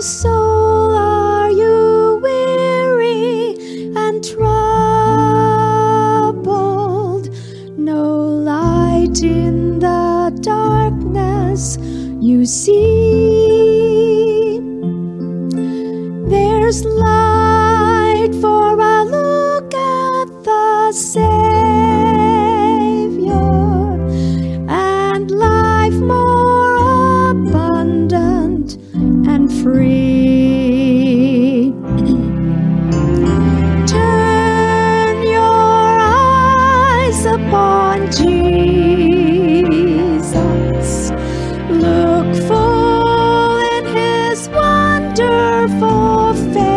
soul, are you weary and troubled? No light in the darkness you see. There's light for a look at the Savior, and life more abundant and free. Turn your eyes upon Jesus. Look full in his wonderful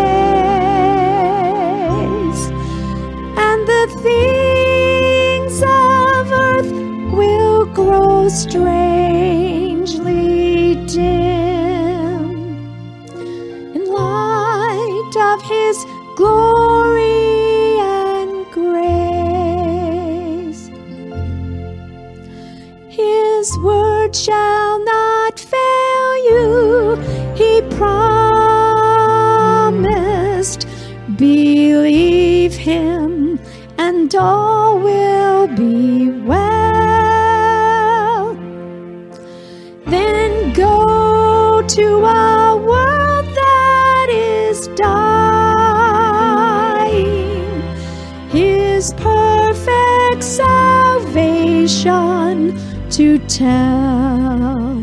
face, and the things of earth will grow strangely dim in light of his glory and grace. His word shall not fail you, he promised. Believe him and all will be well. Then go to a world that is dying, his perfect salvation to tell.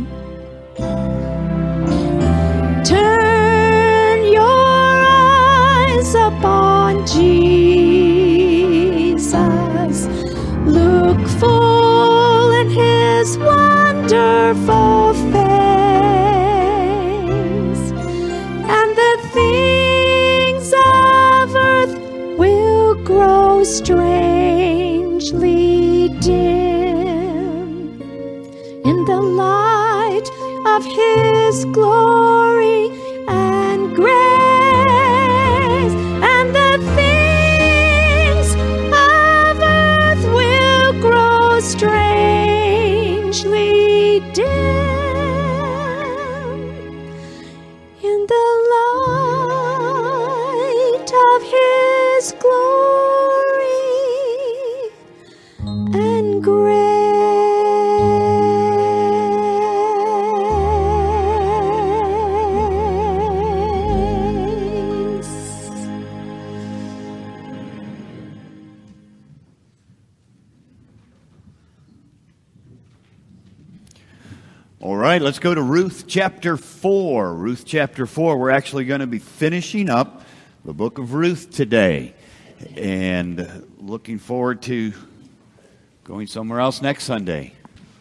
Turn your eyes upon Jesus. Look full in his wonderful face, and the things of earth will grow strangely dim in the light of his glory and grace, and the things of earth will grow strangely dim in the light of his glory and grace. All right, let's go to Ruth chapter 4. Ruth chapter 4. We're actually going to be finishing up the book of Ruth today, and looking forward to going somewhere else next Sunday.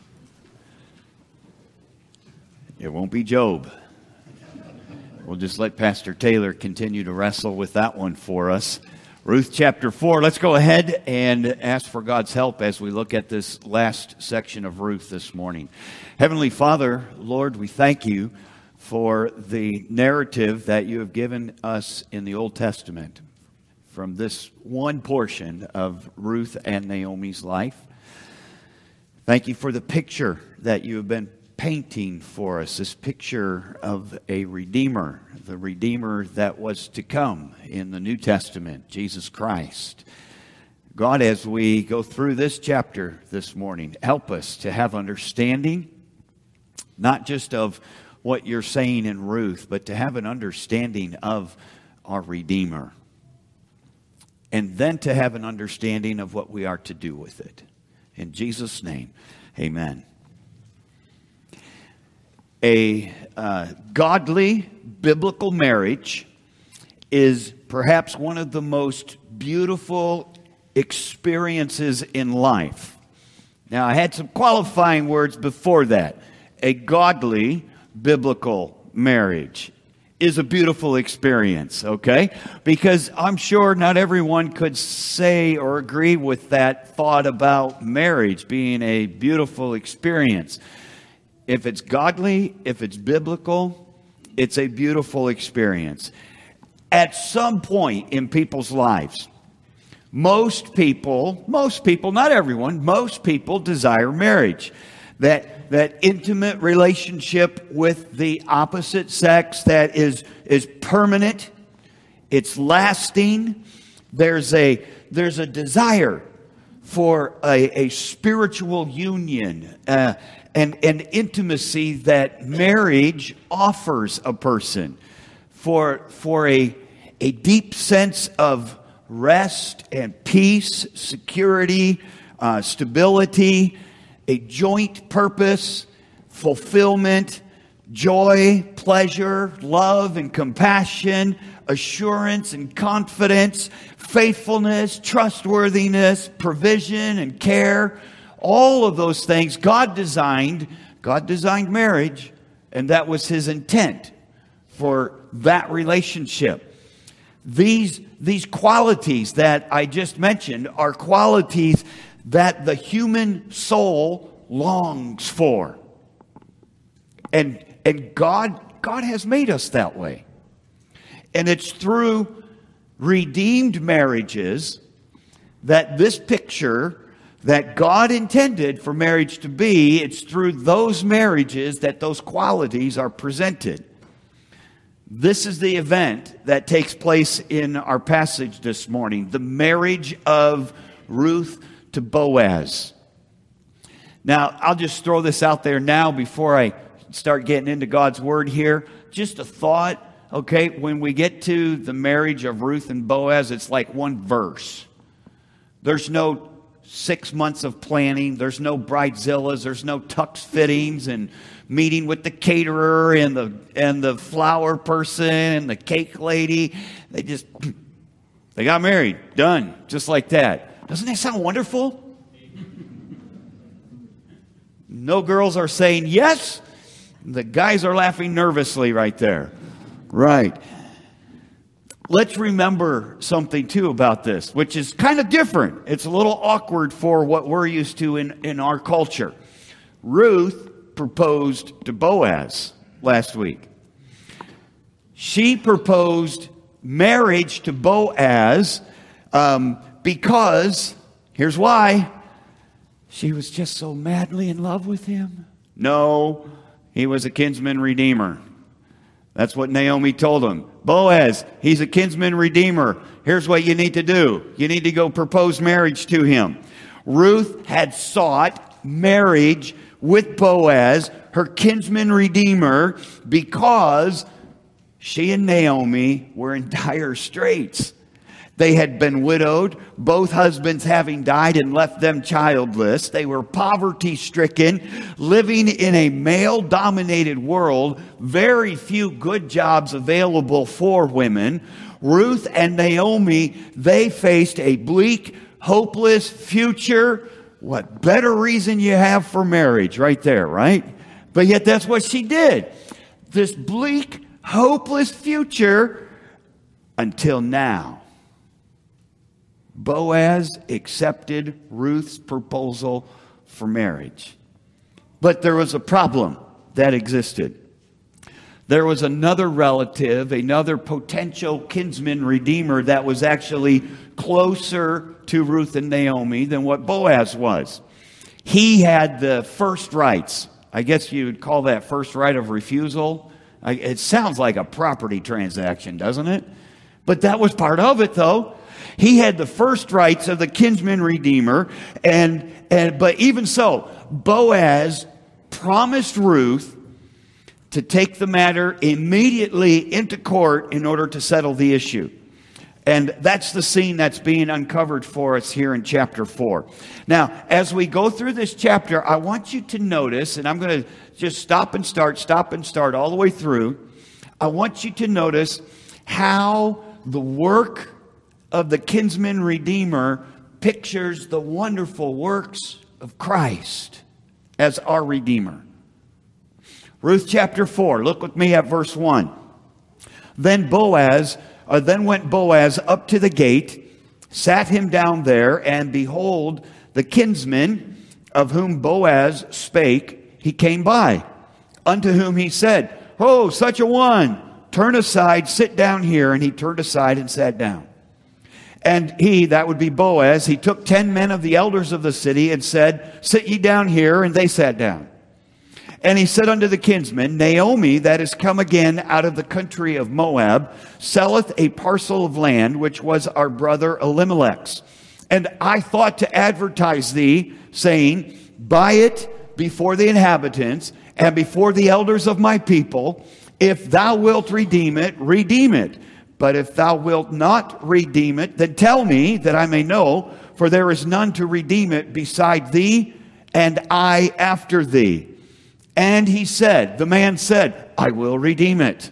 It won't be Job. We'll just let Pastor Taylor continue to wrestle with that one for us. Ruth chapter 4. Let's go ahead and ask for God's help as we look at this last section of Ruth this morning. Heavenly Father, Lord, we thank you for the narrative that you have given us in the Old Testament from this one portion of Ruth and Naomi's life. Thank you for the picture that you have been painting for us, this picture of a Redeemer, the Redeemer that was to come in the New Testament, Jesus Christ. God, as we go through this chapter this morning, help us to have understanding, not just of what you're saying in Ruth, but to have an understanding of our Redeemer. And then to have an understanding of what we are to do with it. In Jesus' name, amen. A godly biblical marriage is perhaps one of the most beautiful experiences in life. Now, I had some qualifying words before that. A godly biblical marriage is a beautiful experience, okay? Because I'm sure not everyone could say or agree with that thought about marriage being a beautiful experience. If it's godly, if it's biblical, it's a beautiful experience. At some point in people's lives, most people, not everyone, most people desire marriage. That that intimate relationship with the opposite sex that is permanent. It's lasting. There's a desire for a spiritual union and intimacy that marriage offers a person for a deep sense of rest and peace, security, stability, a joint purpose, fulfillment, joy, pleasure, love and compassion, assurance and confidence, faithfulness, trustworthiness, provision and care. All of those things God designed marriage, and that was His intent for that relationship. These qualities that I just mentioned are qualities that the human soul longs for. And God has made us that way. And it's through redeemed marriages that this picture that God intended for marriage to be, it's through those marriages that those qualities are presented. This is the event that takes place in our passage this morning, the marriage of Ruth to Boaz. Now, I'll just throw this out there now before I start getting into God's word here. Just a thought, okay? When we get to the marriage of Ruth and Boaz, it's like one verse. There's no 6 months of planning. There's no bridezillas. There's no tux fittings and meeting with the caterer and the flower person and the cake lady. They got married. Done. Just like that. Doesn't that sound wonderful? No girls are saying yes. The guys are laughing nervously right there. Right. Let's remember something too about this, which is kind of different. It's a little awkward for what we're used to in our culture. Ruth proposed to Boaz last week. She proposed marriage to Boaz because, here's why, she was just so madly in love with him. No, he was a kinsman redeemer. That's what Naomi told him. Boaz, he's a kinsman redeemer. Here's what you need to do. You need to go propose marriage to him. Ruth had sought marriage with Boaz, her kinsman redeemer, because she and Naomi were in dire straits. They had been widowed, both husbands having died and left them childless. They were poverty-stricken, living in a male-dominated world, very few good jobs available for women. Ruth and Naomi, they faced a bleak, hopeless future. What better reason you have for marriage right there, right? But yet that's what she did. This bleak, hopeless future until now. Boaz accepted Ruth's proposal for marriage. But there was a problem that existed. There was another relative, another potential kinsman redeemer that was actually closer to Ruth and Naomi than what Boaz was. He had the first rights. I guess you would call that first right of refusal. It sounds like a property transaction, doesn't it? But that was part of it, though. He had the first rights of the kinsman redeemer, but even so, Boaz promised Ruth to take the matter immediately into court in order to settle the issue. And that's the scene that's being uncovered for us here in chapter 4. Now, as we go through this chapter, I want you to notice, and I'm going to just stop and start all the way through. I want you to notice how the work of the kinsman redeemer pictures the wonderful works of Christ as our redeemer. Ruth chapter 4, look with me at verse 1. Then went Boaz up to the gate, sat him down there, and behold, the kinsman of whom Boaz spake, he came by, unto whom he said, "Oh, such a one, turn aside, sit down here." And he turned aside and sat down. And he, that would be Boaz, he took 10 men of the elders of the city and said, "Sit ye down here," and they sat down. And he said unto the kinsman, Naomi, that is come again out of the country of Moab, selleth a parcel of land, which was our brother Elimelech's. And I thought to advertise thee, saying, Buy it before the inhabitants and before the elders of my people. If thou wilt redeem it, redeem it. But if thou wilt not redeem it, then tell me that I may know, for there is none to redeem it beside thee, and I after thee. And he said, the man said, I will redeem it.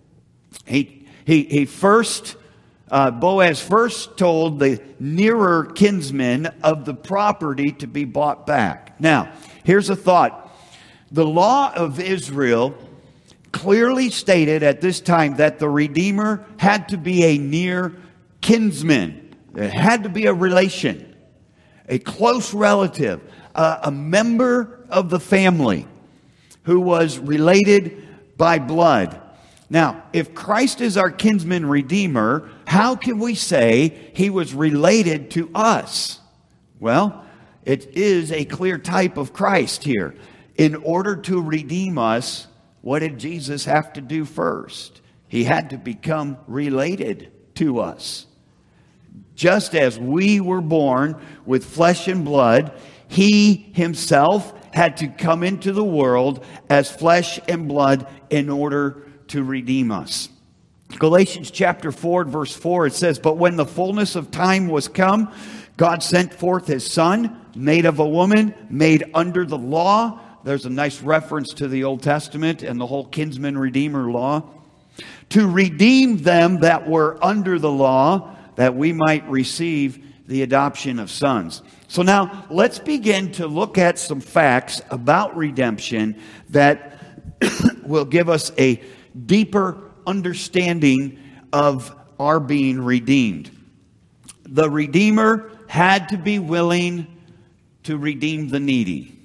Boaz first told the nearer kinsman of the property to be bought back. Now, here's a thought. The law of Israel clearly stated at this time that the Redeemer had to be a near kinsman. It had to be a relation, a close relative, a member of the family who was related by blood. Now, if Christ is our kinsman redeemer, how can we say he was related to us? Well, it is a clear type of Christ here. In order to redeem us, what did Jesus have to do first? He had to become related to us. Just as we were born with flesh and blood, he himself had to come into the world as flesh and blood in order to redeem us. Galatians chapter 4, verse 4, it says, But when the fullness of time was come, God sent forth his Son, made of a woman, made under the law. There's a nice reference to the Old Testament and the whole kinsman redeemer law. To redeem them that were under the law, that we might receive the adoption of sons. So now let's begin to look at some facts about redemption that will give us a deeper understanding of our being redeemed. The Redeemer had to be willing to redeem the needy.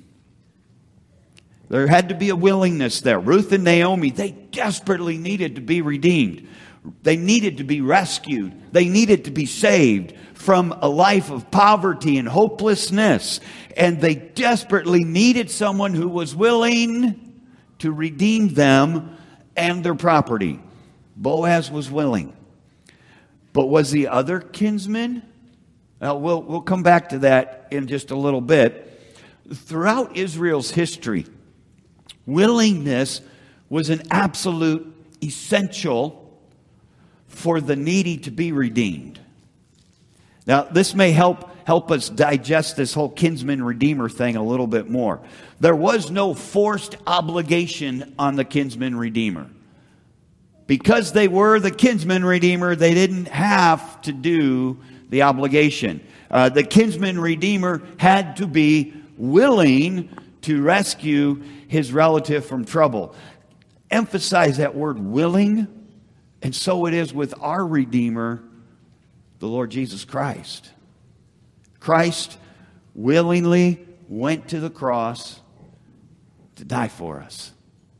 There had to be a willingness there. Ruth and Naomi, they desperately needed to be redeemed. They needed to be rescued. They needed to be saved from a life of poverty and hopelessness. And they desperately needed someone who was willing to redeem them and their property. Boaz was willing. But was the other kinsman? Well, we'll come back to that in just a little bit. Throughout Israel's history, willingness was an absolute essential for the needy to be redeemed. Now, this may help us digest this whole kinsman redeemer thing a little bit more. There was no forced obligation on the kinsman redeemer. Because they were the kinsman redeemer, they didn't have to do the obligation. The kinsman redeemer had to be willing to rescue his relative from trouble. Emphasize that word willing. And so it is with our Redeemer, the Lord Jesus Christ. Christ willingly went to the cross to die for us.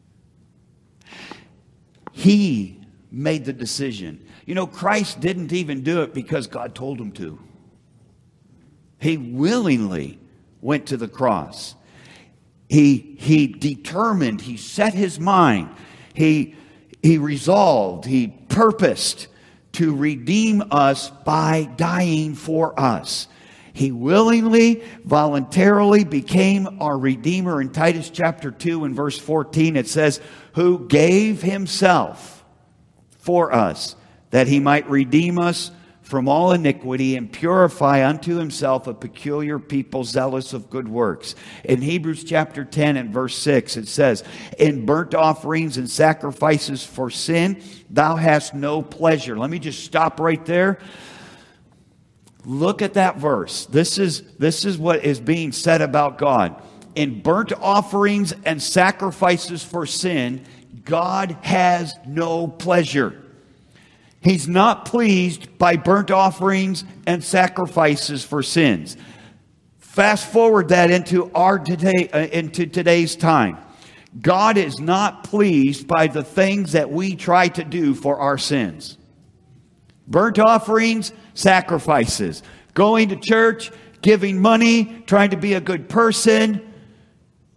He made the decision. You know, Christ didn't even do it because God told him to. He willingly went to the cross. He determined, he set his mind, he resolved, he purposed to redeem us by dying for us. He willingly, voluntarily became our Redeemer. In Titus chapter 2 and verse 14 it says, who gave himself for us, that he might redeem us from all iniquity and purify unto himself a peculiar people zealous of good works. In Hebrews chapter 10 and verse 6 it says, in burnt offerings and sacrifices for sin thou hast no pleasure. Let me just stop right there. Look at that verse. This is what is being said about God. In burnt offerings and sacrifices for sin, God has no pleasure. He's not pleased by burnt offerings and sacrifices for sins. Fast forward that into today's time. God is not pleased by the things that we try to do for our sins. Burnt offerings, sacrifices, going to church, giving money, trying to be a good person.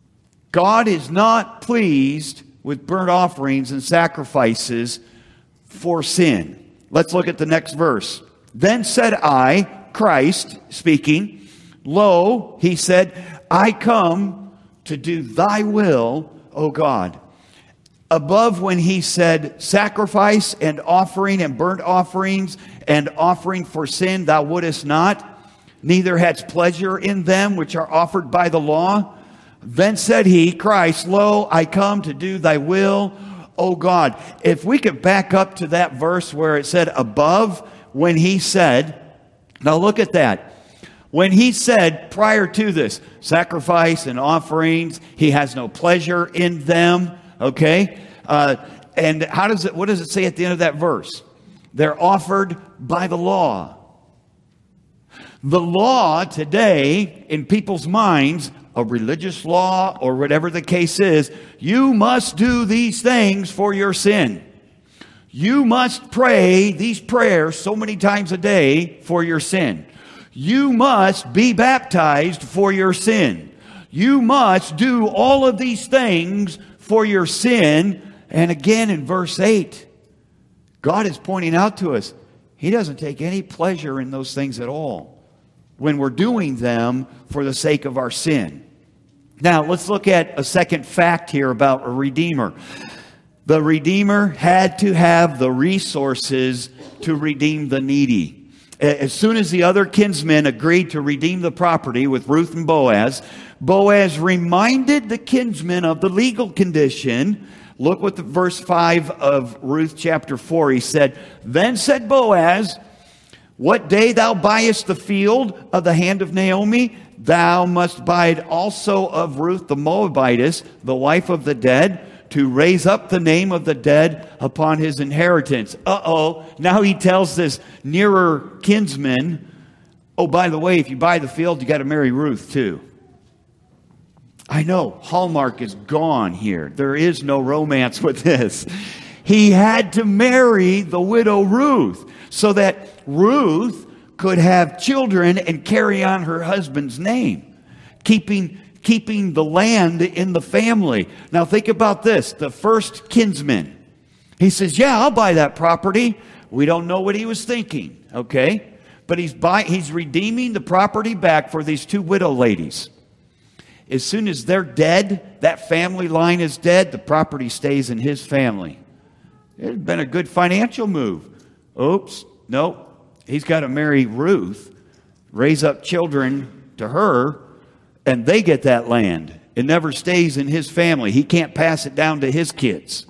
God is not pleased with burnt offerings and sacrifices for sin. Let's look at the next verse. Then said I, Christ speaking, lo, he said, I come to do thy will, O God. Above when he said, sacrifice and offering and burnt offerings and offering for sin thou wouldest not, neither hadst pleasure in them which are offered by the law. Then said he, Christ, lo, I come to do thy will, O God. If we could back up to that verse where it said above when he said, now look at that. When he said prior to this, sacrifice and offerings, he has no pleasure in them, okay? And what does it say at the end of that verse? They're offered by the law. The law today, in people's minds, a religious law or whatever the case is, you must do these things for your sin. You must pray these prayers so many times a day for your sin. You must be baptized for your sin. You must do all of these things for your sin. And again in verse 8, God is pointing out to us, He doesn't take any pleasure in those things at all when we're doing them for the sake of our sin. Now, let's look at a second fact here about a redeemer. The redeemer had to have the resources to redeem the needy. As soon as the other kinsmen agreed to redeem the property with Ruth and Boaz, Boaz reminded the kinsmen of the legal condition. Look what the verse 5 of Ruth chapter 4, he said, Then said Boaz, What day thou buyest the field of the hand of Naomi, thou must buy it also of Ruth the Moabitess, the wife of the dead, to raise up the name of the dead upon his inheritance. Now he tells this nearer kinsman, oh, by the way, if you buy the field, you got to marry Ruth too. I know, Hallmark is gone here. There is no romance with this. He had to marry the widow Ruth so that Ruth could have children and carry on her husband's name, keeping the land in the family. Now think about this. The first kinsman, he says, yeah, I'll buy that property. We don't know what he was thinking, okay? But he's redeeming the property back for these two widow ladies. As soon as they're dead, that family line is dead, the property stays in his family. It had been a good financial move. Oops, nope. He's got to marry Ruth, raise up children to her, and they get that land. It never stays in his family. He can't pass it down to his kids.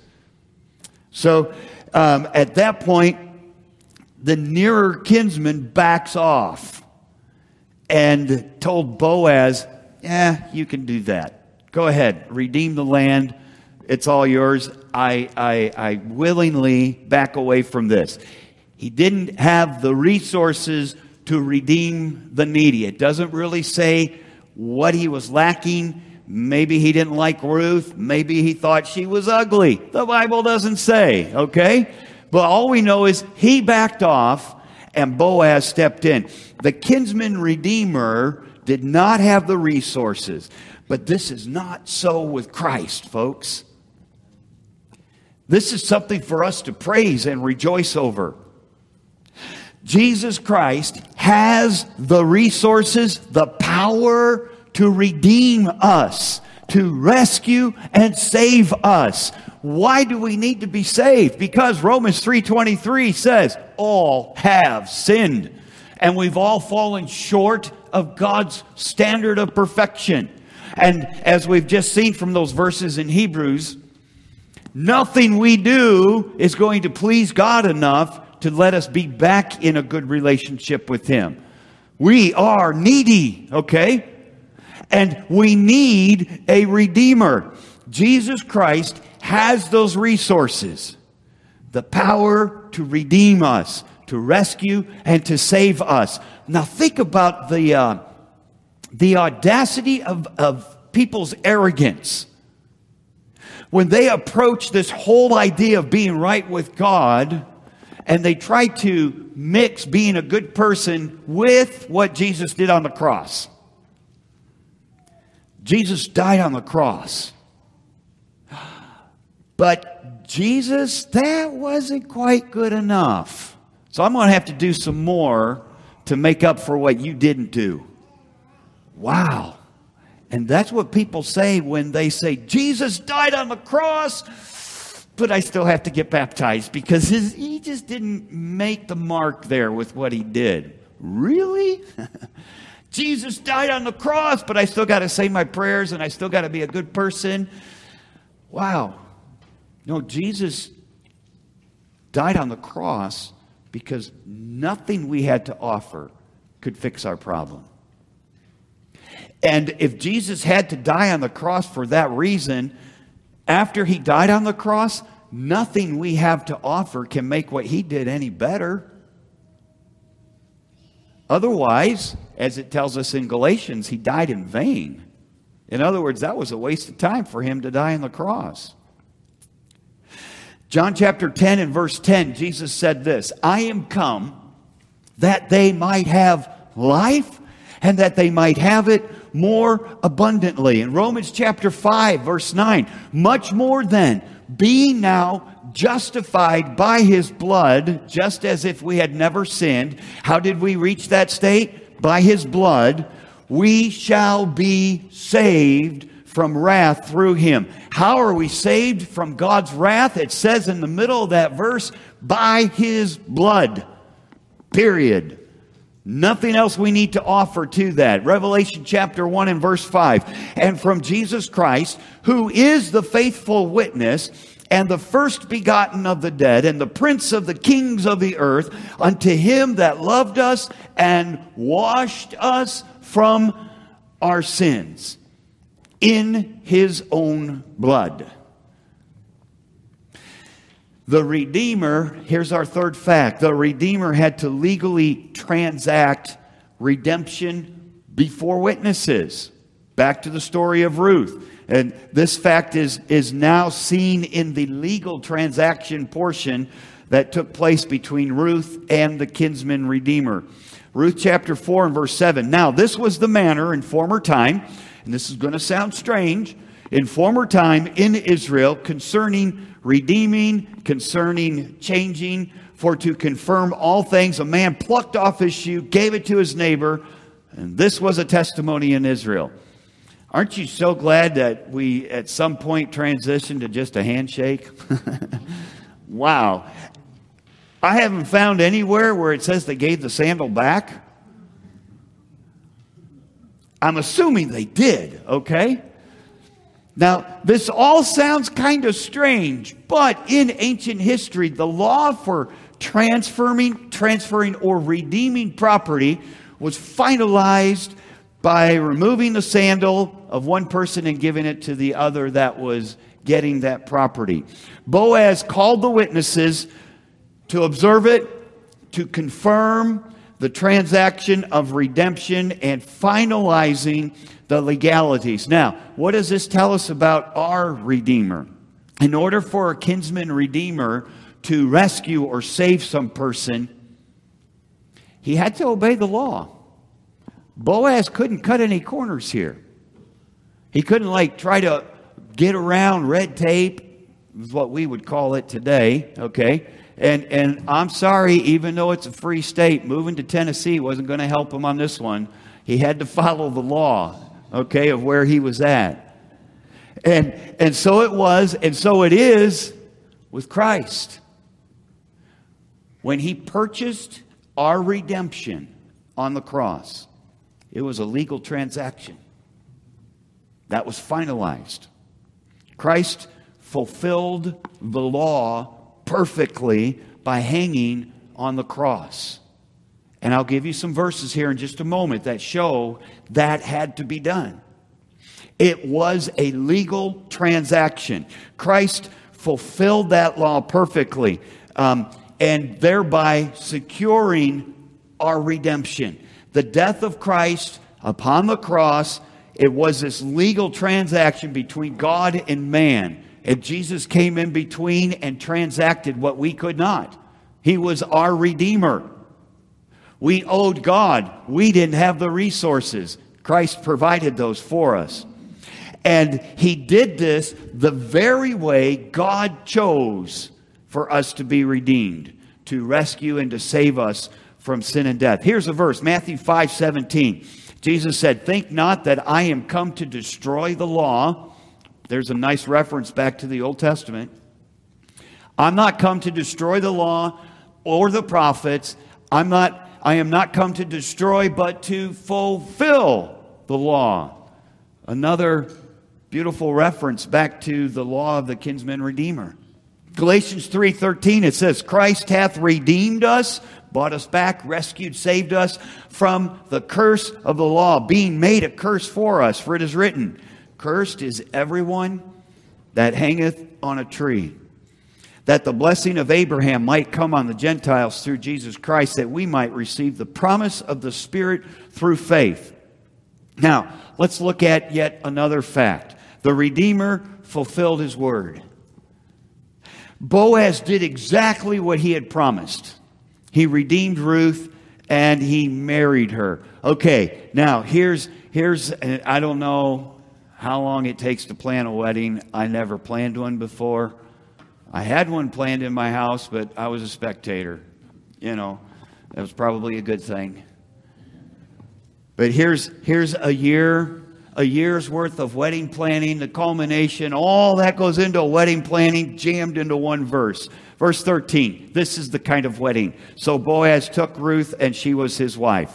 So at that point, the nearer kinsman backs off and told Boaz, you can do that. Go ahead, redeem the land. It's all yours. I willingly back away from this. He didn't have the resources to redeem the needy. It doesn't really say what he was lacking. Maybe he didn't like Ruth. Maybe he thought she was ugly. The Bible doesn't say, okay? But all we know is he backed off and Boaz stepped in. The kinsman redeemer did not have the resources. But this is not so with Christ, folks. This is something for us to praise and rejoice over. Jesus Christ has the resources, the power to redeem us, to rescue and save us. Why do we need to be saved? Because Romans 3:23 says, all have sinned, and we've all fallen short of God's standard of perfection. And as we've just seen from those verses in Hebrews, nothing we do is going to please God enough to let us be back in a good relationship with Him. We are needy, okay? And we need a Redeemer. Jesus Christ has those resources, the power to redeem us, to rescue and to save us. Now think about the audacity of people's arrogance. When they approach this whole idea of being right with God, and they try to mix being a good person with what Jesus did on the cross. Jesus died on the cross. But Jesus, that wasn't quite good enough. So I'm going to have to do some more to make up for what you didn't do. Wow. And that's what people say when they say, Jesus died on the cross, but I still have to get baptized because he just didn't make the mark there with what he did. Really? Jesus died on the cross, but I still got to say my prayers and I still got to be a good person. Wow. No, Jesus died on the cross because nothing we had to offer could fix our problem. And if Jesus had to die on the cross for that reason, after he died on the cross, nothing we have to offer can make what he did any better. Otherwise, as it tells us in Galatians, he died in vain. In other words, that was a waste of time for him to die on the cross. John chapter 10 and verse 10, Jesus said this, I am come that they might have life and that they might have it more abundantly. In Romans chapter 5, verse 9, much more then, being now justified by his blood, just as if we had never sinned. How did we reach that state? By his blood, we shall be saved from wrath through him. How are we saved from God's wrath? It says in the middle of that verse, by his blood. Period. Nothing else we need to offer to that. Revelation chapter 1 and verse 5. And from Jesus Christ, who is the faithful witness, and the first begotten of the dead, and the prince of the kings of the earth, unto him that loved us and washed us from our sins in his own blood. The Redeemer, here's our third fact, the Redeemer had to legally transact redemption before witnesses. Back to the story of Ruth. And this fact is now seen in the legal transaction portion that took place between Ruth and the kinsman Redeemer. Ruth chapter 4 and verse 7. Now this was the manner in former time, and this is going to sound strange, in former time in Israel concerning redeeming, concerning changing, for to confirm all things, a man plucked off his shoe, gave it to his neighbor, and this was a testimony in Israel. Aren't you so glad that we at some point transitioned to just a handshake? Wow. I haven't found anywhere where it says they gave the sandal back. I'm assuming they did, okay? Now, this all sounds kind of strange, but in ancient history, the law for transferring or redeeming property was finalized by removing the sandal of one person and giving it to the other that was getting that property. Boaz called the witnesses to observe it, to confirm the transaction of redemption and finalizing the legalities. Now, what does this tell us about our Redeemer? In order for a kinsman redeemer to rescue or save some person, he had to obey the law. Boaz couldn't cut any corners here. He couldn't try to get around red tape, is what we would call it today, okay? And I'm sorry, even though it's a free state, moving to Tennessee wasn't going to help him on this one. He had to follow the law, okay, of where he was at. And so it was, and so it is with Christ. When he purchased our redemption on the cross, it was a legal transaction that was finalized. Christ fulfilled the law perfectly by hanging on the cross. And I'll give you some verses here in just a moment that show that had to be done. It was a legal transaction. Christ fulfilled that law perfectly, and thereby securing our redemption. The death of Christ upon the cross, it was this legal transaction between God and man. And Jesus came in between and transacted what we could not. He was our Redeemer. We owed God. We didn't have the resources. Christ provided those for us. And he did this the very way God chose for us to be redeemed, to rescue and to save us from sin and death. Here's a verse, Matthew 5:17. Jesus said, "Think not that I am come to destroy the law." There's a nice reference back to the Old Testament. I'm not come to destroy the law or the prophets. I am not come to destroy, but to fulfill the law. Another beautiful reference back to the law of the kinsman redeemer. Galatians 3:13, it says, "Christ hath redeemed us," bought us back, rescued, saved us from the curse of the law, being made a curse for us. For it is written, "Cursed is everyone that hangeth on a tree," that the blessing of Abraham might come on the Gentiles through Jesus Christ, that we might receive the promise of the Spirit through faith. Now, let's look at yet another fact. The Redeemer fulfilled his word. Boaz did exactly what he had promised. He redeemed Ruth and he married her. Okay, now here's I don't know how long it takes to plan a wedding. I never planned one before. I had one planned in my house, but I was a spectator. You know, that was probably a good thing. But here's a year's worth of wedding planning, the culmination, all that goes into wedding planning, jammed into one verse. Verse 13, this is the kind of wedding. "So Boaz took Ruth, and she was his wife."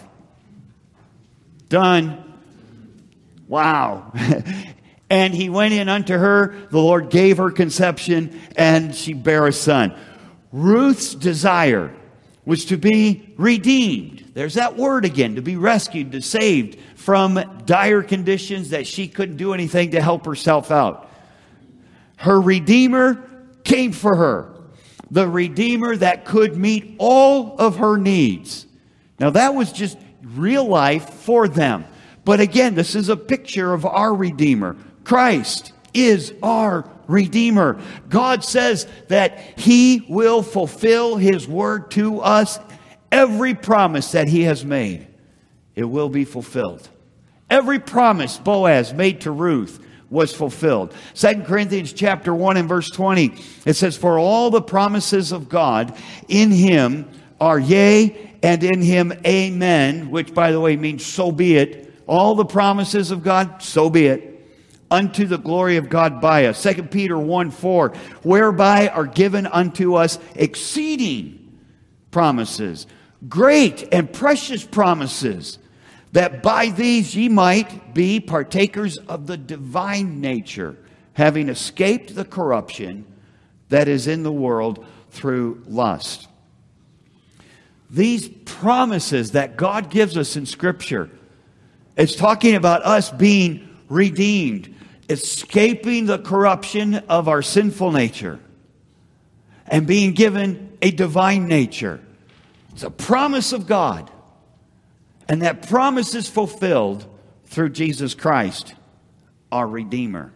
Done. Wow. "And he went in unto her, the Lord gave her conception, and she bare a son." Ruth's desire was to be redeemed. There's that word again, to be rescued, to saved from dire conditions that she couldn't do anything to help herself out. Her Redeemer came for her. The Redeemer that could meet all of her needs. Now that was just real life for them. But again, this is a picture of our Redeemer. Christ is our Redeemer. God says that He will fulfill His word to us. Every promise that He has made, it will be fulfilled. Every promise Boaz made to Ruth was fulfilled. 2 Corinthians chapter 1 and verse 20, it says, "For all the promises of God in Him are yea, and in Him amen," which by the way means so be it. All the promises of God, so be it, unto the glory of God by us. 2 Peter 1:4, "Whereby are given unto us exceeding promises, great and precious promises, that by these ye might be partakers of the divine nature, having escaped the corruption that is in the world through lust." These promises that God gives us in Scripture, it's talking about us being redeemed, escaping the corruption of our sinful nature, and being given a divine nature. It's a promise of God. And that promise is fulfilled through Jesus Christ, our Redeemer.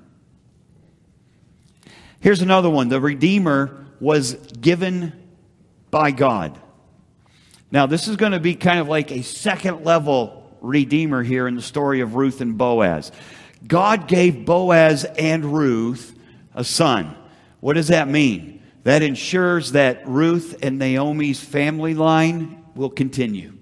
Here's another one. The Redeemer was given by God. Now, this is going to be kind of like a second level Redeemer here in the story of Ruth and Boaz. God gave Boaz and Ruth a son. What does that mean? That ensures that Ruth and Naomi's family line will continue.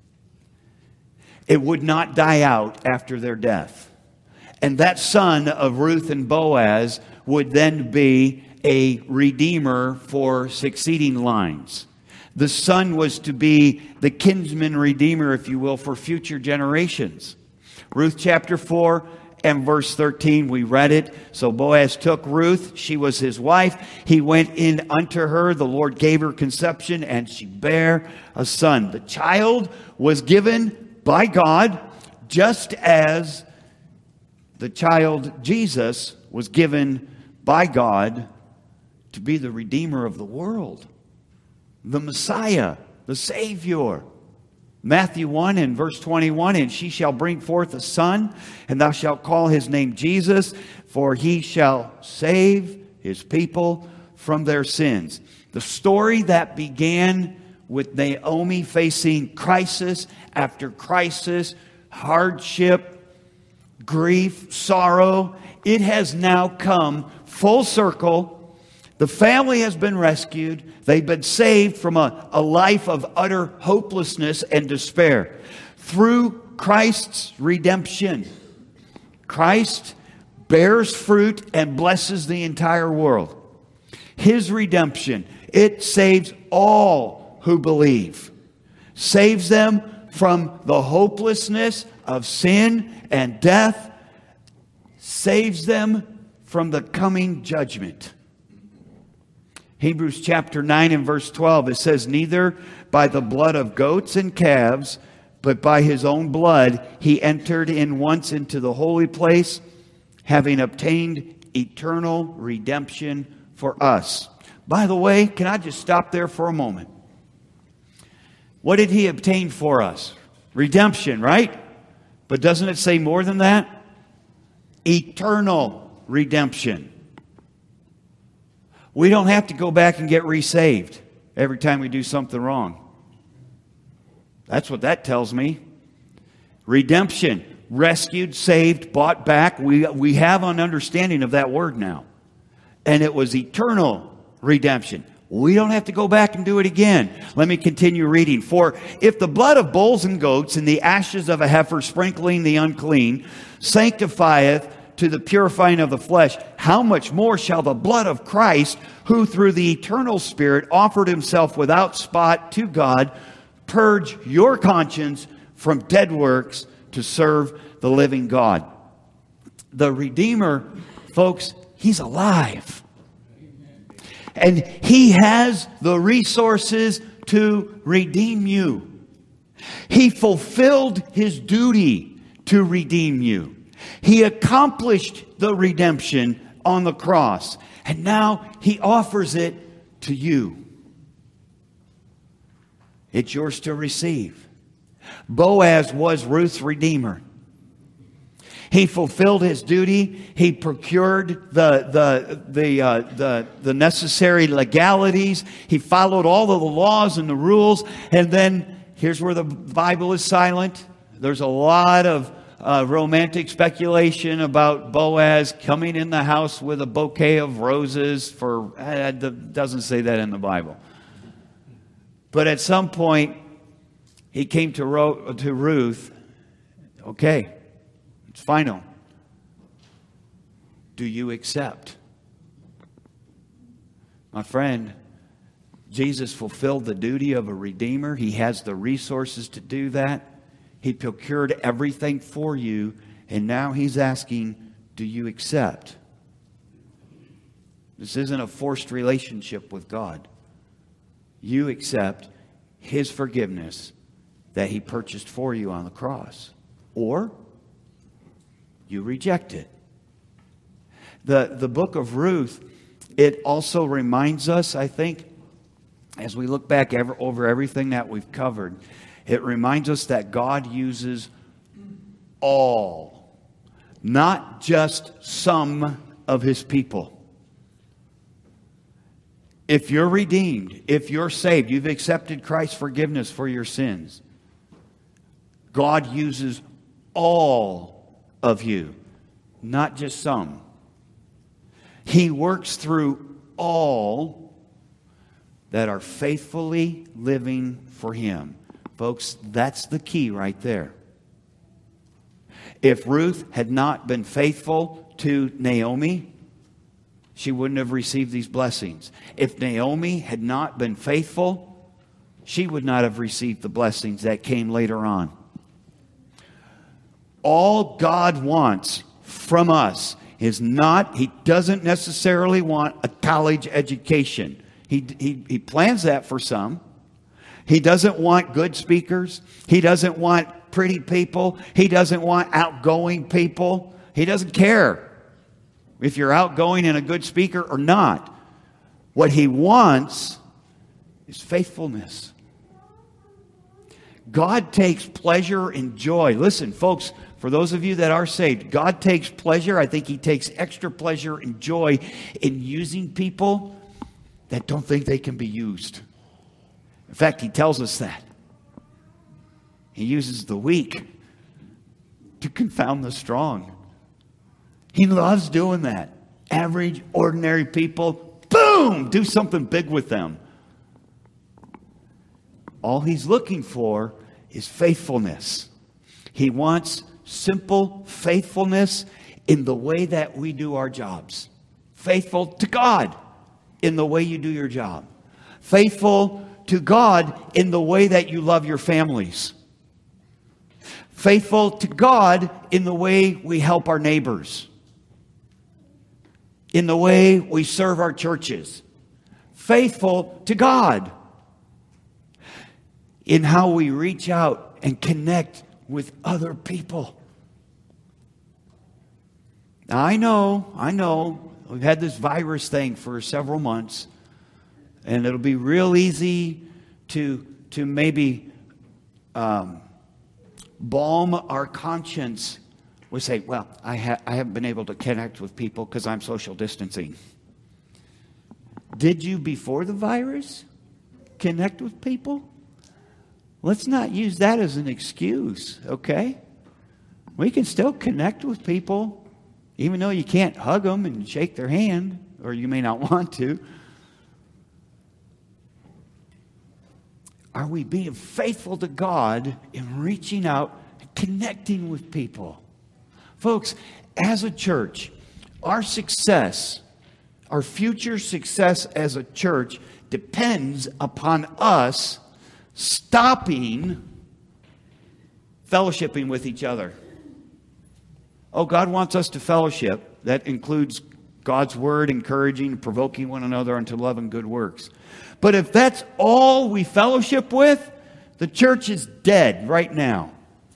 It would not die out after their death. And that son of Ruth and Boaz would then be a redeemer for succeeding lines. The son was to be the kinsman redeemer, if you will, for future generations. Ruth chapter 4 and verse 13, we read it. "So Boaz took Ruth, she was his wife. He went in unto her, the Lord gave her conception, and she bare a son." The child was given by God, just as the child Jesus was given by God to be the Redeemer of the world, the Messiah, the Savior. Matthew 1 and verse 21, "And she shall bring forth a son, and thou shalt call his name Jesus, for he shall save his people from their sins." The story that began with Naomi facing crisis after crisis, hardship, grief, sorrow, it has now come full circle. The family has been rescued. They've been saved from a life of utter hopelessness and despair through Christ's redemption. Christ bears fruit and blesses the entire world. His redemption, it saves all who believe. Saves them from the hopelessness of sin and death. Saves them from the coming judgment. Hebrews chapter 9 and verse 12, it says, "Neither by the blood of goats and calves, but by his own blood he entered in once into the holy place, having obtained eternal redemption for us." By the way, can I just stop there for a moment? What did he obtain for us? Redemption, right? But doesn't it say more than that? Eternal redemption. We don't have to go back and get resaved every time we do something wrong. That's what that tells me. Redemption. Rescued, saved, bought back. We have an understanding of that word now. And it was eternal redemption. We don't have to go back and do it again. Let me continue reading. "For if the blood of bulls and goats and the ashes of a heifer sprinkling the unclean sanctifieth to the purifying of the flesh, how much more shall the blood of Christ, who through the eternal Spirit offered himself without spot to God, purge your conscience from dead works to serve the living God." The Redeemer, folks, he's alive. And he has the resources to redeem you. He fulfilled his duty to redeem you. He accomplished the redemption on the cross. And now he offers it to you. It's yours to receive. Boaz was Ruth's redeemer. He fulfilled his duty. He procured the necessary legalities. He followed all of the laws and the rules. And then here's where the Bible is silent. There's a lot of romantic speculation about Boaz coming in the house with a bouquet of roses. It doesn't say that in the Bible. But at some point, he came to Ruth. Okay, it's final. Do you accept? My friend, Jesus fulfilled the duty of a redeemer. He has the resources to do that. He procured everything for you. And now he's asking, do you accept? This isn't a forced relationship with God. You accept his forgiveness that he purchased for you on the cross. Or you reject it. The book of Ruth, it also reminds us, I think, as we look back over everything that we've covered, it reminds us that God uses all, not just some of his people. If you're redeemed, if you're saved, you've accepted Christ's forgiveness for your sins, God uses all of you, not just some. He works through all that are faithfully living for him. Folks, that's the key right there. If Ruth had not been faithful to Naomi, she wouldn't have received these blessings. If Naomi had not been faithful, she would not have received the blessings that came later on. All God wants from us is not, he doesn't necessarily want a college education. He plans that for some. He doesn't want good speakers. He doesn't want pretty people. He doesn't want outgoing people. He doesn't care if you're outgoing and a good speaker or not. What he wants is faithfulness. God takes pleasure and joy. Listen, folks, for those of you that are saved, God takes pleasure. I think he takes extra pleasure and joy in using people that don't think they can be used. In fact, he tells us that. He uses the weak to confound the strong. He loves doing that. Average, ordinary people, boom, do something big with them. All he's looking for is faithfulness. He wants simple faithfulness in the way that we do our jobs. Faithful to God in the way you do your job. Faithful to God in the way that you love your families. Faithful to God in the way we help our neighbors. In the way we serve our churches. Faithful to God in how we reach out and connect with other people. Now, I know, we've had this virus thing for several months, and it'll be real easy to maybe balm our conscience. We say, well, I haven't been able to connect with people because I'm social distancing. Did you, before the virus, connect with people? Let's not use that as an excuse, okay? We can still connect with people, even though you can't hug them and shake their hand, or you may not want to. Are we being faithful to God in reaching out and connecting with people? Folks, as a church, our success, our future success as a church depends upon us stopping fellowshipping with each other. Oh, God wants us to fellowship. That includes God's word, encouraging, provoking one another unto love and good works. But if that's all we fellowship with, the church is dead right now.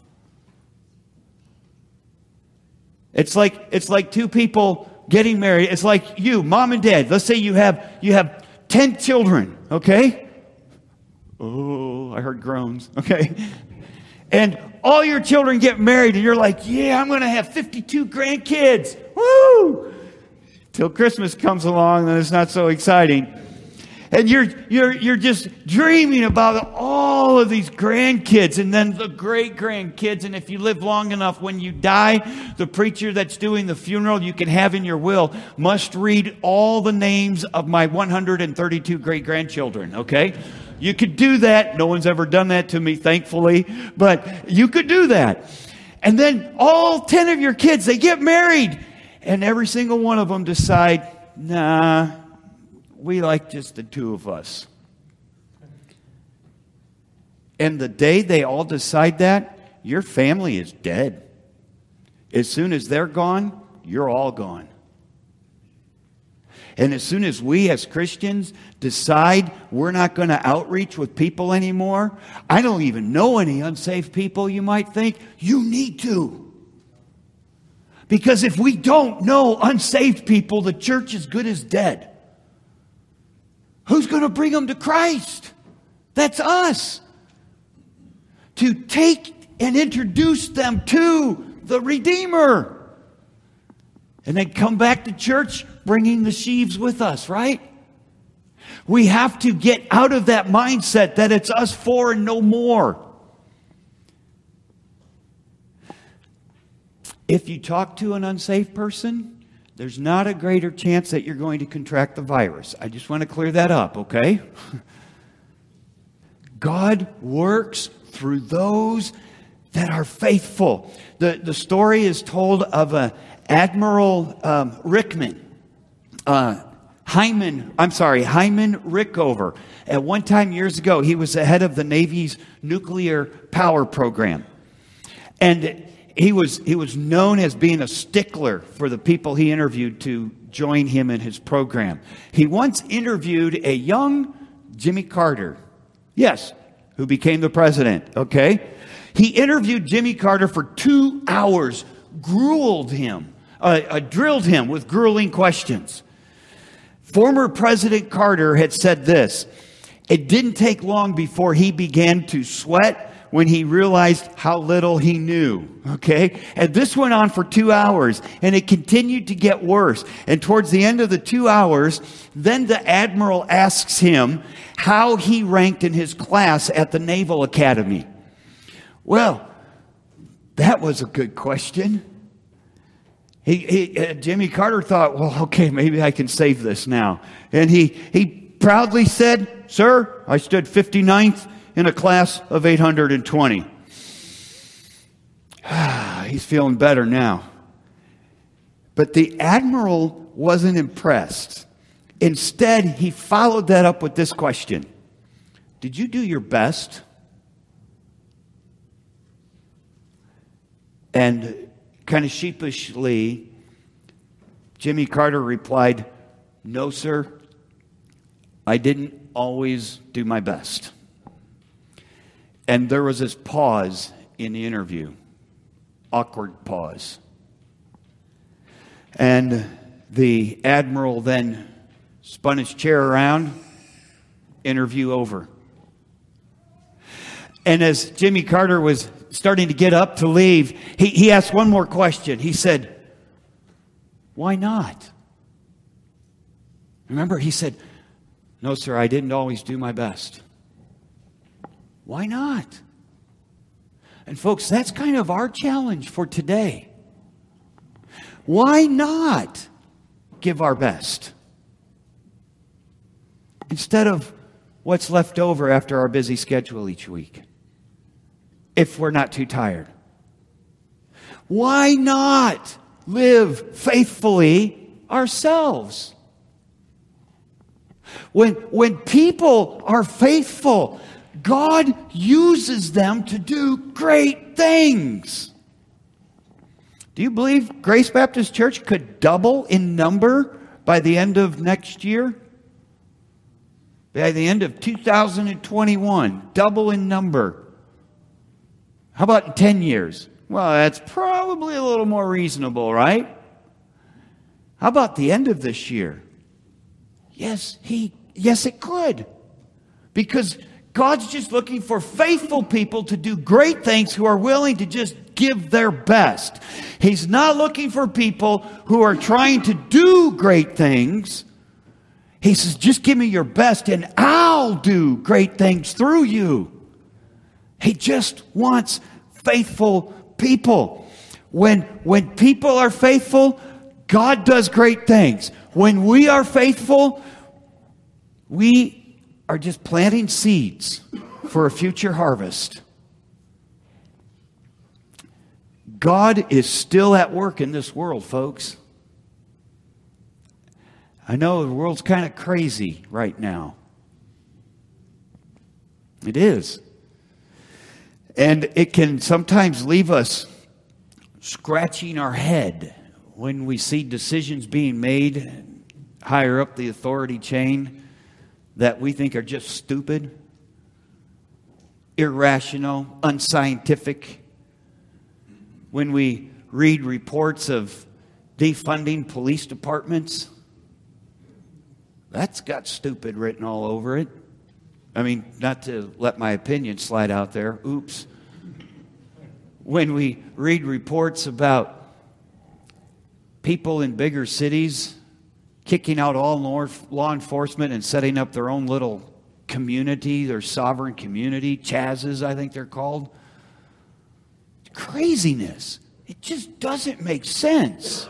It's like two people getting married. It's like you, mom and dad. Let's say you have 10 children, okay? Oh, I heard groans, okay? And all your children get married and you're like, yeah, I'm going to have 52 grandkids. Woo! Till Christmas comes along and it's not so exciting. And you're just dreaming about all of these grandkids and then the great-grandkids. And if you live long enough, when you die, the preacher that's doing the funeral you can have in your will must read all the names of my 132 great-grandchildren, okay? You could do that. No one's ever done that to me, thankfully. But you could do that. And then all 10 of your kids, they get married. And every single one of them decide, nah, we like just the two of us. And the day they all decide that, your family is dead. As soon as they're gone, you're all gone. And as soon as we as Christians decide we're not going to outreach with people anymore, I don't even know any unsaved people, you might think. You need to. Because if we don't know unsaved people, the church is good as dead. Who's going to bring them to Christ? That's us. To take and introduce them to the Redeemer. And then come back to church bringing the sheaves with us, right? We have to get out of that mindset that it's us four and no more. If you talk to an unsaved person, there's not a greater chance that you're going to contract the virus. I just want to clear that up, okay? God works through those that are faithful. The story is told of Admiral Rickman. Hyman Rickover. At one time years ago, he was the head of the Navy's nuclear power program. And he was known as being a stickler for the people he interviewed to join him in his program. He once interviewed a young Jimmy Carter. Yes, who became the president, okay? He interviewed Jimmy Carter for 2 hours, drilled him with grueling questions. Former President Carter had said this: it didn't take long before he began to sweat when he realized how little he knew, okay? And this went on for 2 hours, and it continued to get worse. And towards the end of the 2 hours, then the admiral asks him how he ranked in his class at the Naval Academy. Well, that was a good question. Jimmy Carter thought, well, okay, maybe I can save this now. And he proudly said, sir, I stood 59th in a class of 820. He's feeling better now. But the admiral wasn't impressed. Instead, he followed that up with this question. Did you do your best? And kind of sheepishly, Jimmy Carter replied, no, sir, I didn't always do my best. And there was this pause in the interview, awkward pause. And the admiral then spun his chair around, interview over. And as Jimmy Carter was starting to get up to leave, he asked one more question. He said, why not? Remember, he said, no, sir, I didn't always do my best. Why not? And folks, that's kind of our challenge for today. Why not give our best? Instead of what's left over after our busy schedule each week. If we're not too tired. Why not live faithfully ourselves? When people are faithful, God uses them to do great things. Do you believe Grace Baptist Church could double in number by the end of next year? By the end of 2021, double in number. How about in 10 years? Well, that's probably a little more reasonable, right? How about the end of this year? Yes, it could. Because God's just looking for faithful people to do great things who are willing to just give their best. He's not looking for people who are trying to do great things. He says, just give me your best and I'll do great things through you. He just wants faithful people. When people are faithful, God does great things. When we are faithful, we are just planting seeds for a future harvest. God is still at work in this world, folks. I know the world's kind of crazy right now. It is. And it can sometimes leave us scratching our head when we see decisions being made higher up the authority chain that we think are just stupid, irrational, unscientific. When we read reports of defunding police departments, that's got stupid written all over it. I mean, not to let my opinion slide out there. Oops. When we read reports about people in bigger cities kicking out all law enforcement and setting up their own little community, their sovereign community, Chaz's, I think they're called. Craziness. It just doesn't make sense.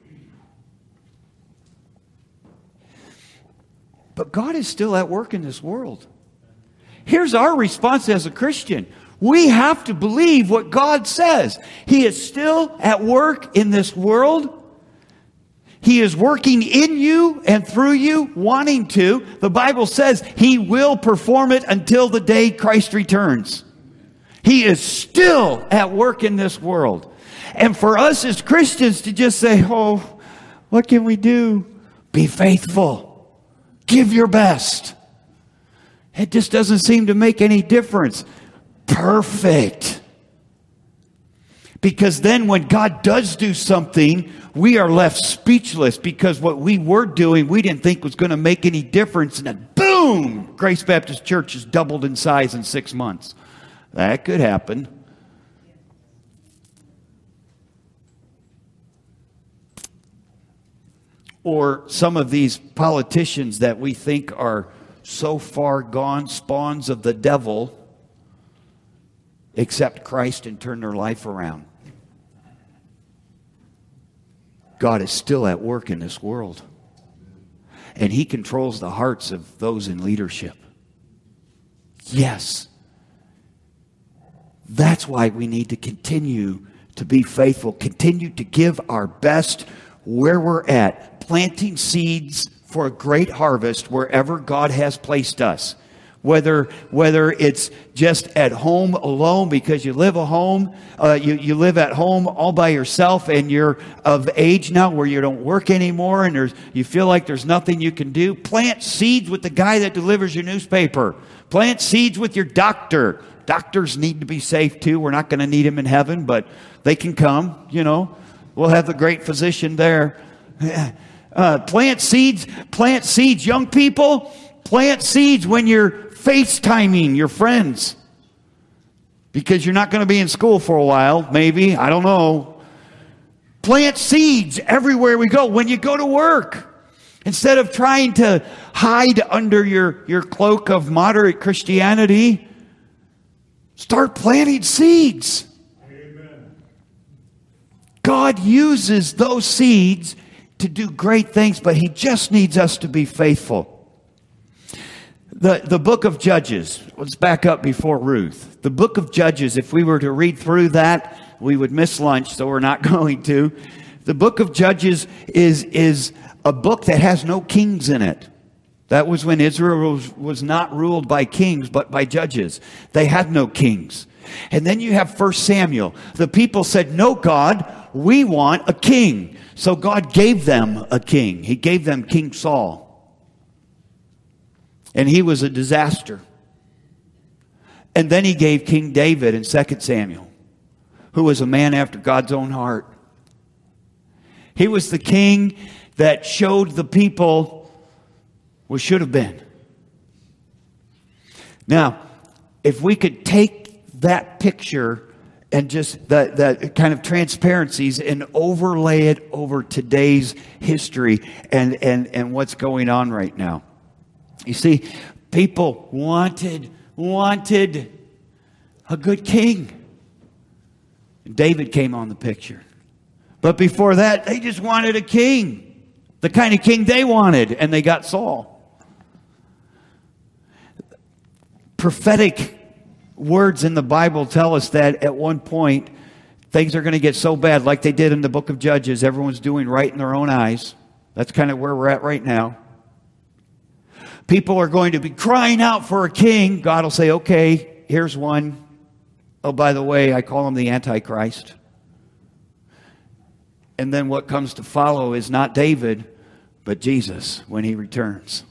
But God is still at work in this world. Here's our response as a Christian. We have to believe what God says. He is still at work in this world. He is working in you and through you, wanting to. The Bible says He will perform it until the day Christ returns. He is still at work in this world. And for us as Christians to just say, oh, what can we do? Be faithful. Give your best. It just doesn't seem to make any difference. Perfect. Because then when God does do something, we are left speechless because what we were doing, we didn't think was going to make any difference. And then boom, Grace Baptist Church has doubled in size in 6 months. That could happen. Or some of these politicians that we think are so far gone, spawns of the devil, accept Christ and turn their life around. God is still at work in this world. And He controls the hearts of those in leadership. Yes. That's why we need to continue to be faithful, continue to give our best where we're at, planting seeds for a great harvest wherever God has placed us. Whether it's just at home alone because you live you live at home all by yourself and you're of age now where you don't work anymore and you feel like there's nothing you can do. Plant seeds with the guy that delivers your newspaper. Plant seeds with your doctor. Doctors need to be safe too. We're not going to need them in heaven, but they can come, We'll have the great physician there. Plant seeds, young people. Plant seeds when you're FaceTiming your friends. Because you're not going to be in school for a while, maybe. I don't know. Plant seeds everywhere we go. When you go to work. Instead of trying to hide under your cloak of moderate Christianity, start planting seeds. Amen. God uses those seeds to do great things, but He just needs us to be faithful. The book of Judges, let's back up before Ruth. The book of Judges, if we were to read through that, we would miss lunch, so we're not going to. The book of Judges is a book that has no kings in it. That was when Israel was not ruled by kings, but by judges. They had no kings. And then you have 1 Samuel. The people said, "No, God, we want a king." So God gave them a king. He gave them King Saul. And he was a disaster. And then He gave King David in 2 Samuel, who was a man after God's own heart. He was the king that showed the people what should have been. Now, if we could take that picture and just the kind of transparencies and overlay it over today's history and what's going on right now. You see, people wanted a good king. David came on the picture. But before that, they just wanted a king. The kind of king they wanted, and they got Saul. Prophetic words in the Bible tell us that at one point, things are going to get so bad like they did in the book of Judges. Everyone's doing right in their own eyes. That's kind of where we're at right now. People are going to be crying out for a king. God will say, "Okay, here's one. Oh, by the way, I call him the Antichrist." And then what comes to follow is not David, but Jesus when He returns.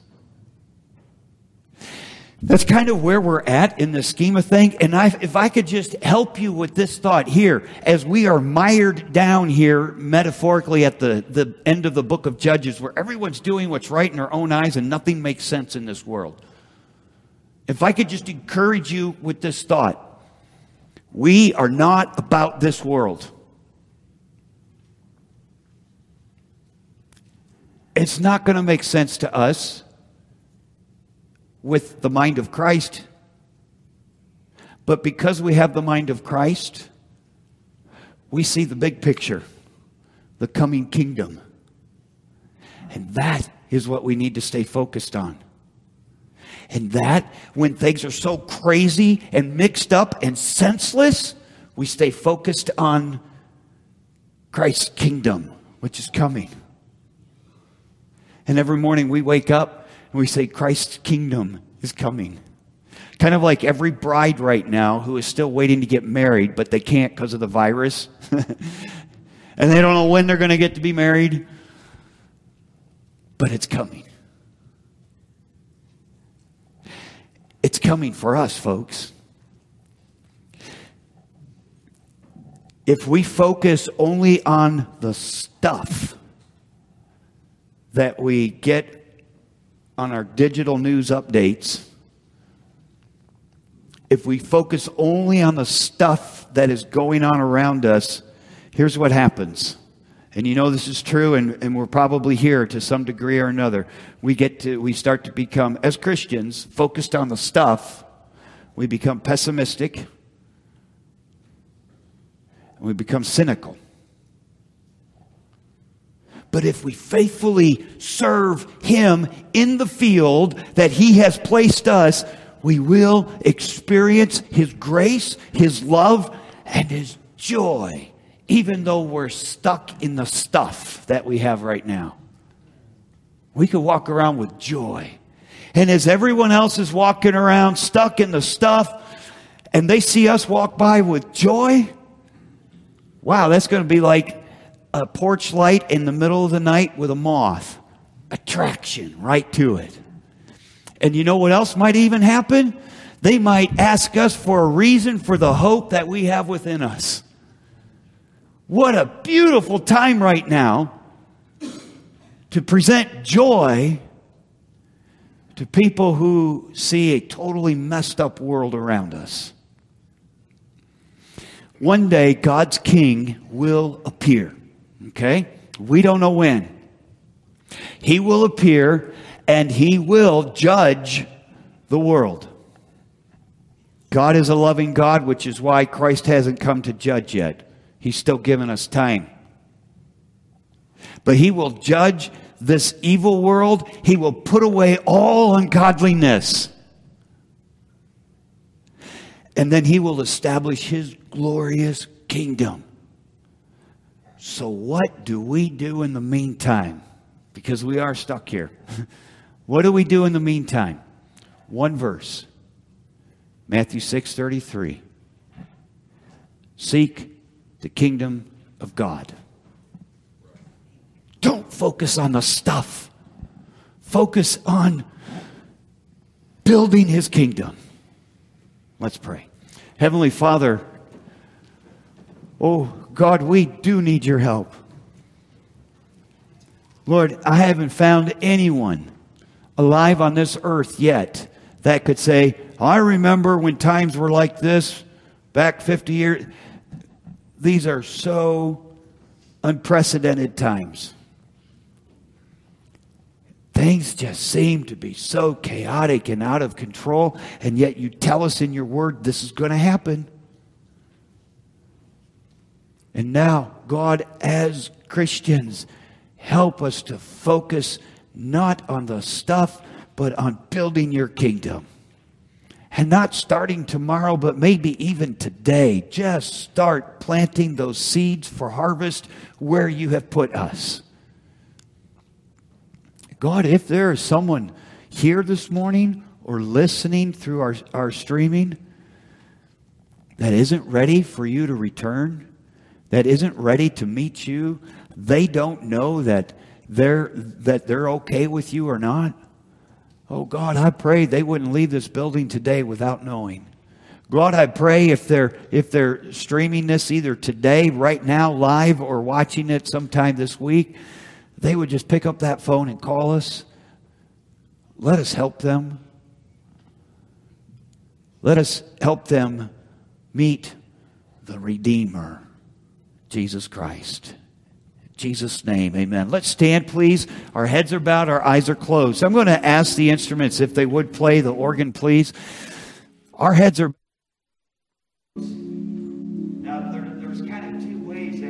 That's kind of where we're at in the scheme of things. And if I could just help you with this thought here, as we are mired down here metaphorically at the end of the book of Judges, where everyone's doing what's right in their own eyes and nothing makes sense in this world. If I could just encourage you with this thought, we are not about this world. It's not going to make sense to us with the mind of Christ. But because we have the mind of Christ, we see the big picture, the coming kingdom. And that is what we need to stay focused on. And that, when things are so crazy and mixed up and senseless, we stay focused on Christ's kingdom, which is coming. And every morning we wake up and we say, Christ's kingdom is coming. Kind of like every bride right now who is still waiting to get married, but they can't because of the virus. And they don't know when they're going to get to be married. But it's coming. It's coming for us, folks. If we focus only on the stuff that we get on our digital news updates, if we focus only on the stuff that is going on around us, here's what happens. And you know this is true, and we're probably here to some degree or another. We start to become, as Christians, focused on the stuff. We become pessimistic. And we become cynical. But if we faithfully serve Him in the field that He has placed us, we will experience His grace, His love, and His joy, even though we're stuck in the stuff that we have right now. We could walk around with joy. And as everyone else is walking around stuck in the stuff, and they see us walk by with joy, wow, that's going to be like a porch light in the middle of the night with a moth. Attraction right to it. And you know what else might even happen? They might ask us for a reason for the hope that we have within us. What a beautiful time right now to present joy to people who see a totally messed up world around us. One day, God's King will appear. Okay? We don't know when. He will appear and He will judge the world. God is a loving God, which is why Christ hasn't come to judge yet. He's still giving us time. But He will judge this evil world. He will put away all ungodliness. And then He will establish His glorious kingdom. So what do we do in the meantime? Because we are stuck here. What do we do in the meantime? One verse. Matthew 6:33. Seek the kingdom of God. Don't focus on the stuff. Focus on building His kingdom. Let's pray. Heavenly Father, oh God, we do need Your help. Lord, I haven't found anyone alive on this earth yet that could say, I remember when times were like this back 50 years. These are so unprecedented times. Things just seem to be so chaotic and out of control, and yet You tell us in Your word this is going to happen. And now, God, as Christians, help us to focus not on the stuff, but on building Your kingdom. And not starting tomorrow, but maybe even today. Just start planting those seeds for harvest where You have put us. God, if there is someone here this morning or listening through our streaming that isn't ready for You to return, that isn't ready to meet You, they don't know that they're okay with You or not. Oh God, I pray they wouldn't leave this building today without knowing. God, I pray if they're streaming this either today, right now, live, or watching it sometime this week, they would just pick up that phone and call us. Let us help them. Let us help them meet the Redeemer, Jesus Christ. In Jesus' name, amen. Let's stand, please. Our heads are bowed, our eyes are closed. I'm going to ask the instruments if they would play the organ, please. Our heads are... Now, there's kind of two ways